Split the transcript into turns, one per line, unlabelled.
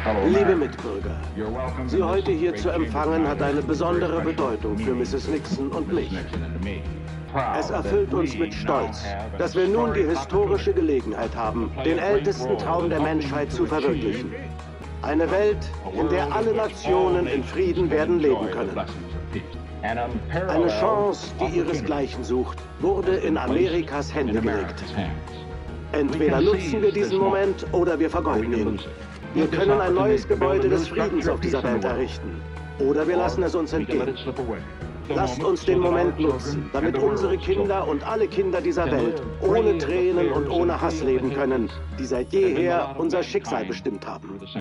Liebe Mitbürger, Sie heute hier zu empfangen, hat eine besondere Bedeutung für Mrs. Nixon und mich. Es erfüllt uns mit Stolz, dass wir nun die historische Gelegenheit haben, den ältesten Traum der Menschheit zu verwirklichen. Eine Welt, in der alle Nationen in Frieden werden leben können. Eine Chance, die ihresgleichen sucht, wurde in Amerikas Hände gelegt. Entweder nutzen wir diesen Moment oder wir vergeuden ihn. Wir können ein neues Gebäude des Friedens auf dieser Welt errichten. Oder wir lassen es uns entgehen. Lasst uns den Moment nutzen, damit unsere Kinder und alle Kinder dieser Welt ohne Tränen und ohne Hass leben können, die seit jeher unser Schicksal bestimmt haben.